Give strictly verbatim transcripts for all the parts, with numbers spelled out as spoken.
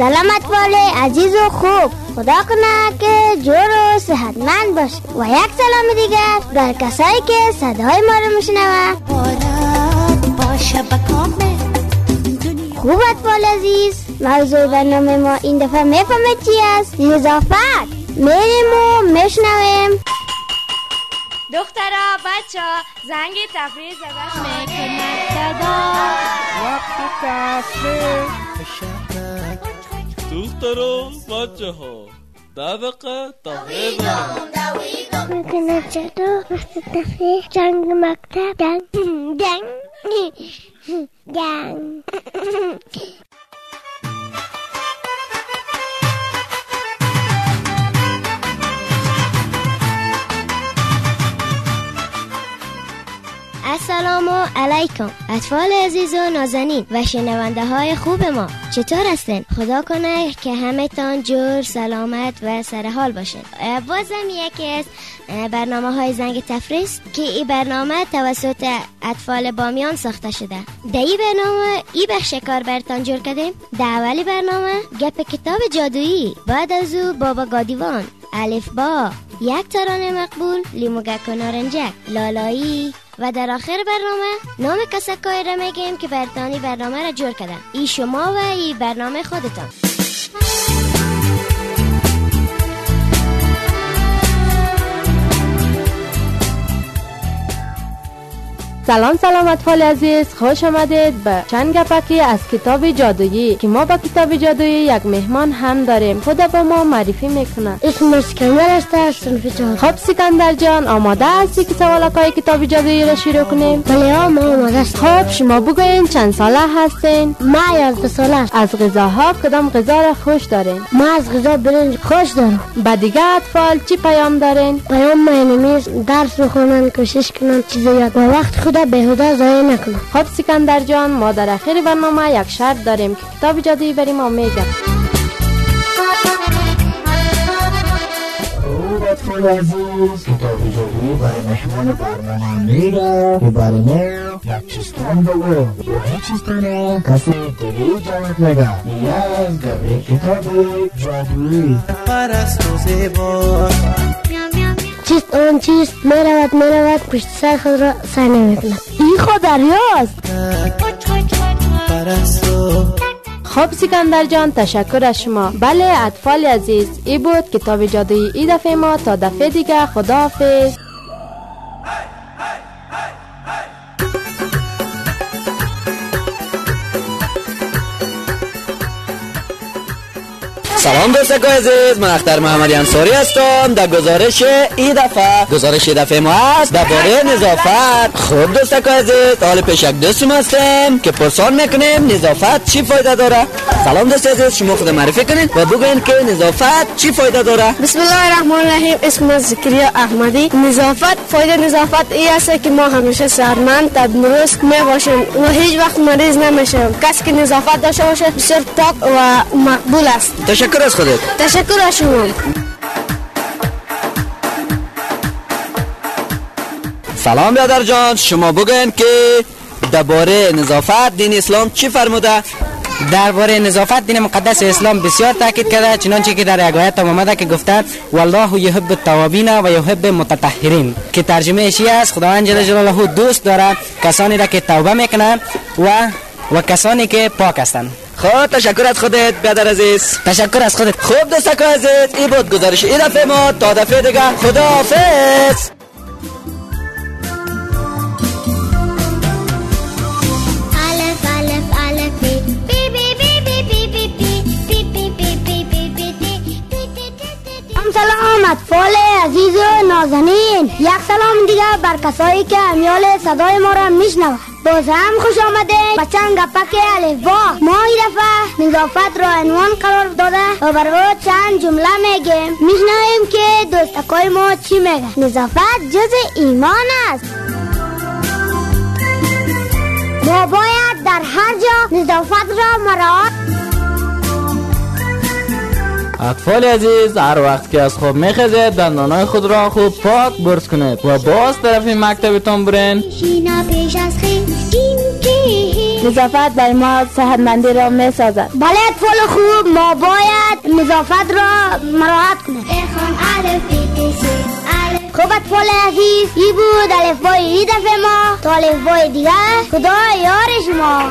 سلام اطفال عزیز و خوب، خدا کنه که جور و صحتمند باشید. و یک سلام دیگر بر کسایی که صدای ما رو میشنوند. خوب اطفال عزیز، موضوع برنامه ما این دفعه میفهمید چی است؟ نظافت. میریم و میشنویم. دخترها بچه ها زنگ تفریح زدش میکنه صدا وقت تفریح. دخترها بچه ها ده دقیقه تفریح زدن میکنه صدا وقت تفریح. جنگ مکتب جنگ جنگ جنگ. السلام علیکم اطفال عزیز و نازنین و شنونده های خوب ما، چطور هستین؟ خدا کنه که همه تان جور، سلامت و سرحال باشین. بازم یکی از برنامه های زنگ تفریح که این برنامه توسط اطفال بامیان ساخته شده. در این برنامه ای بخش کار برتان جور کردیم. در اولی برنامه گپ کتاب جادویی، بعد از او بابا گادیوان، الف با، یک ترانه مقبول، لیموگک و نارنجک، لالایی و در آخر برنامه نام کسکای را میگیم که برتانی برنامه را جور کردن. ای شما و ای برنامه خودتان. سلام سلام اطفال عزیز، خوش آمدید به چند گپکی از کتاب جادویی که ما با کتاب جادویی یک مهمان هم داریم. خدا با ما معرفی میکنه. اسم سکندر است از صنف چهار. خب سکندر جان، آماده هستی که سوالکای کتاب جادویی را شروع کنیم؟ بله ها، ما آماده است. خب شما بگوین چند ساله هستین؟ ما یازده ساله است. از غذاها کدام غذا را خوش دارین؟ ما از غذا برنج خوش دارم. با دیگه اطفال چی پیام دارین؟ پیام اینمیز درس بخونن، کوشش کنن چیز یاد و وقت خدا بهوده ضایع نکنن. خب سکندر جان، ما در آخر برنامه یک شرط داریم که کتاب جادویی برای ما میگه. اطفال عزیز، کتاب جادویی برای مهمان برنامه میگه که برای ما یک چیستان بگو و هیچ چیستانه کسی دیگه جواب نگه. نیاز گوی کتاب جادویی پرست و زیبا چیست اون چیست میرود میرود پشت سر خود را سر نمیکند. این خود دریاست. پرست و خب سکندر جان، تشکر از شما. بله اطفال عزیز، ای بود کتاب جادویی ای دفعه ما. تا دفعه دیگه، خداحافظ. سلام دوستان عزیز، من اختر محمدی انصاری هستم. در گزارش این دفعه گزارش این دفعه ما است درباره نظافت. خوب دوستان عزیز، حال پیش یک دوستم هستم که پرسان میکنیم نظافت چی فایده داره. سلام دوستان عزیز، شما خود معرفی کنید و بگوین که نظافت چی فایده داره. بسم الله الرحمن الرحیم. اسم زکریا احمدی. نظافت، فایده نظافت این است که ما همیشه سالمند، تندرست میباشیم و هیچ وقت مریض نمیشیم. کسی که نظافت داشته باشه بسیار پاک و مقبول است. تشکر از خودت. تشکر از شما. سلام برادر جان، شما بگوین که درباره نظافت دین اسلام چی فرموده؟ درباره نظافت دین مقدس اسلام بسیار تاکید کرده، چنانچه که در یک آیت آمده که گفته والله یحب التوابین و یحب المتطهرین، که ترجمه ای است خداوند جل جلاله دوست داره کسانی را که توبه میکنند و و کسانی که پاک هستند. خب تشکر از خودت برادر عزیز. تشکر از خودت. خوب دوستان عزیز، این بود گزارش این دفعه ما. تا دفعه دیگه، خداحافظ. سلام اطفال عزیز و نازنین، یک سلام دیگه بر کسایی که امیال صدای ما را میشنوند. باز هم خوش آمده به چند گپک الف با. ما این دفعه نظافت را عنوان قرار داده و بر او چند جمله میگیم. میشنویم که دوستکای ما چی میگه. نظافت جز ایمان است. ما باید در هر جا نظافت را مراعات. اطفال عزیز، هر وقت که از خواب میخزید دندانهای خود را خوب پاک برس کنید و باز طرف مکتبتان برین. شینا پیش از خیلی نظافت برای ما صحتمندی را می سازد. بله اطفال خوب، ما باید نظافت را مراعات کنیم. بخون الفی کشید. خوب اطفال عزیز، ای بود الفبای ای دفعه ما تا الفبای دیگر. خدا یار شما.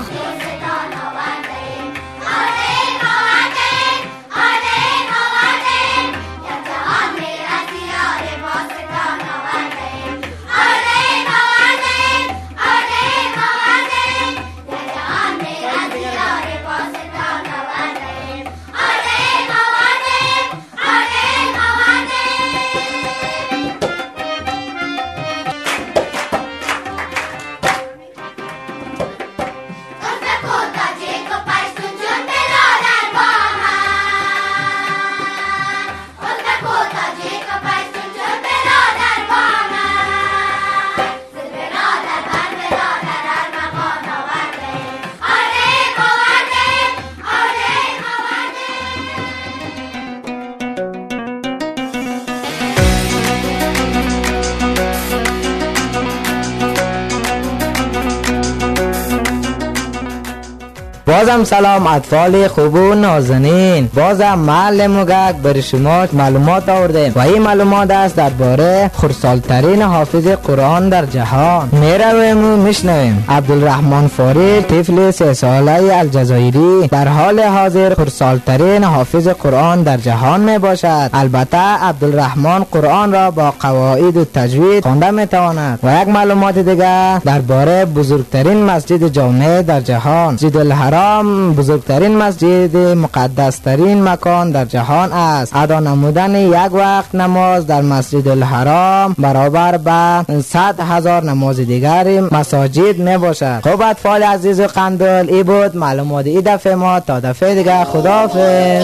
بازم سلام اطفال خوب و نازنین. بازم معلم مگک بر شما معلومات آوردیم و این معلومات است درباره خردسالترین حافظ قرآن در جهان. میرویم و میشنویم. عبدالرحمن فاریل طفل سه ساله الجزایری در حال حاضر خردسالترین حافظ قرآن در جهان می باشد. البته عبدالرحمن قرآن را با قواعد و تجوید خوانده می تواند. و یک معلومات دیگر درباره بزرگترین مسجد جامع در جهان. مسجد الحرام بزرگترین مسجد، مقدس ترین مکان در جهان است. ادا نمودن یک وقت نماز در مسجد الحرام برابر به صد هزار نماز دیگر مساجد می باشد. خب اطفال عزیز و قندل، ای بود معلومات ای دفعه ما. تا دفعه دیگر خداحافظ.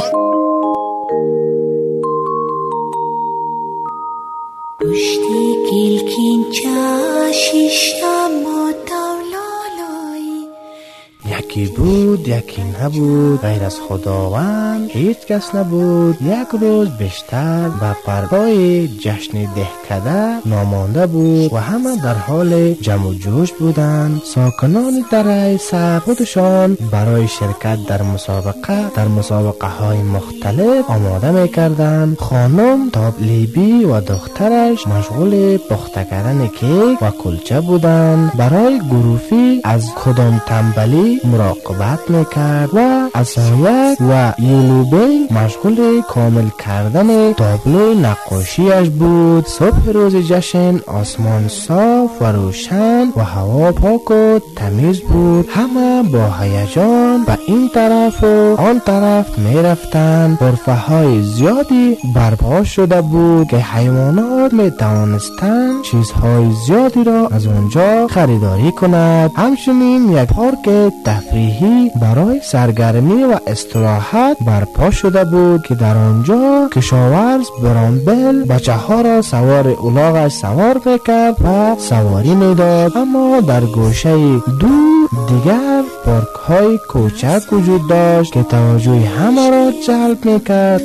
پشتی گلکین چاشیشتم مطولالایی. یکی بود یکی نبود، غیر از خداوند هیچ کس نبود. یک روز بیشتر و پرپای جشن دهکده نامانده بود و همه در حال جمع و جوش بودند. ساکنان دره سر خودشان برای شرکت در مسابقه در مسابقه های مختلف آماده می کردند. خانم تابلیبی و دخترش مشغول پخته کردن کیک و کلچه بودند. برای گروفی از کدام تنبلی مراقبت میکرد و اسایک و یلوبی مشغول کامل کردن تابلو نقاشیش بود. صبح روز جشن آسمان صاف و روشن و هوا پاک و تمیز بود. همه با هیجان به این طرف و آن طرف میرفتند. غرفه های زیادی برپا شده بود که حیوانات میتوانستند چیزهای زیادی را از آنجا خریداری کنند. همچنین یک پارک تفریحی برای سرگرمی و استراحت برپا شده بود که در آنجا کشاورز برامبل بچه ها را سوار الاغش سوار میکرد و سواری میداد. اما در گوشه دو دیگر پارک های کوچک وجود داشت که توجه همه را جلب میکرد.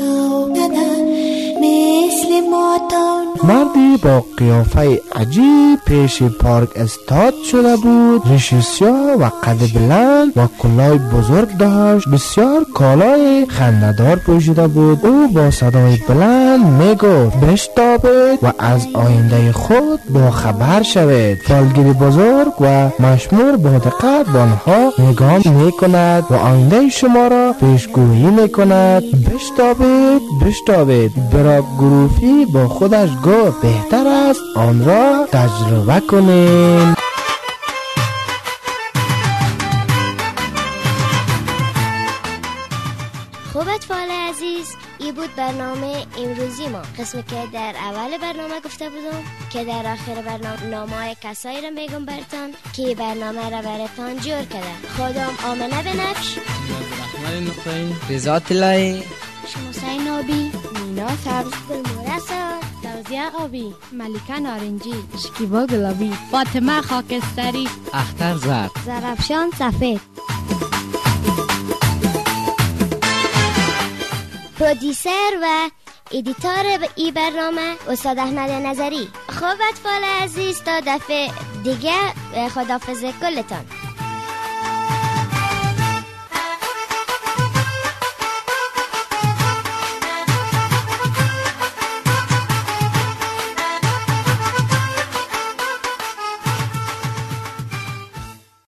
مردی با قیافه عجیب پیش پارک استاد شده بود. ریش سیاه و قد بلند و کلاه بزرگ داشت. بسیار کالای خنده‌دار پوشیده بود. او با صدای بلند میگفت بشتابید و از آینده خود با خبر شوید. فالگیر بزرگ و مشمور با دقت به آنها نگاه میکند و آینده شما را پیشگویی میکند. بشتابید بشتابید. برا گروفی با خودش گفت بهتر است آن را تجربه کنیم. خوب اطفال عزیز، این بود برنامه امروزی ما. قسمی که در اول برنامه گفته بودم که در آخر برنامه نامه کسایی را میگم برتان که برنامه را براتان جور کرده. خودم آمنه بنفش، رحمان نقطه‌ای، رضا طلایی، حسین آبی، مینا سبز، مرسل، فوزیه آبی، ملیکه نارنجی، شکیبا گلابی، فاطمه خاکستری، اختر زرد، زرفشان سفید. پرودیسر و ادیتور این برنامه استاد احمد نظری. خوب اطفال عزیز، تا دفعه دیگه خداحافظ کلتان.